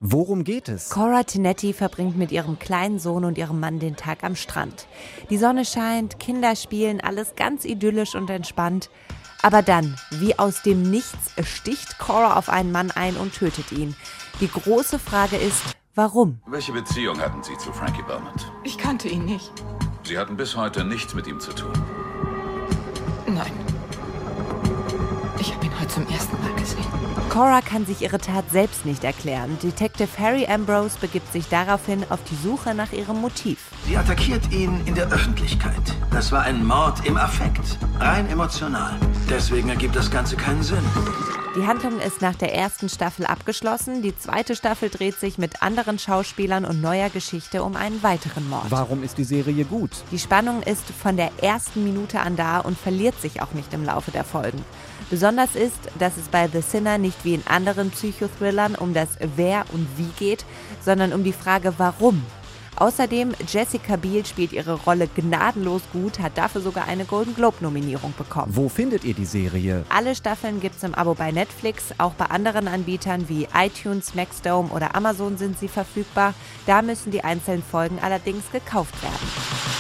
Worum geht es? Cora Tinetti verbringt mit ihrem kleinen Sohn und ihrem Mann den Tag am Strand. Die Sonne scheint, Kinder spielen, alles ganz idyllisch und entspannt. Aber dann, wie aus dem Nichts, sticht Cora auf einen Mann ein und tötet ihn. Die große Frage ist, warum? Welche Beziehung hatten Sie zu Frankie Beaumont? Ich kannte ihn nicht. Sie hatten bis heute nichts mit ihm zu tun. Nein. Ich habe ihn heute zum ersten Mal gesehen. Cora kann sich ihre Tat selbst nicht erklären. Detective Harry Ambrose begibt sich daraufhin auf die Suche nach ihrem Motiv. Sie attackiert ihn in der Öffentlichkeit. Das war ein Mord im Affekt. Rein emotional. Deswegen ergibt das Ganze keinen Sinn. Die Handlung ist nach der ersten Staffel abgeschlossen. Die zweite Staffel dreht sich mit anderen Schauspielern und neuer Geschichte um einen weiteren Mord. Warum ist die Serie gut? Die Spannung ist von der ersten Minute an da und verliert sich auch nicht im Laufe der Folgen. Besonders ist, dass es bei The Sinner nicht wie in anderen Psychothrillern um das Wer und Wie geht, sondern um die Frage Warum. Außerdem, Jessica Biel spielt ihre Rolle gnadenlos gut, hat dafür sogar eine Golden Globe-Nominierung bekommen. Wo findet ihr die Serie? Alle Staffeln gibt's im Abo bei Netflix, auch bei anderen Anbietern wie iTunes, Maxdome oder Amazon sind sie verfügbar. Da müssen die einzelnen Folgen allerdings gekauft werden.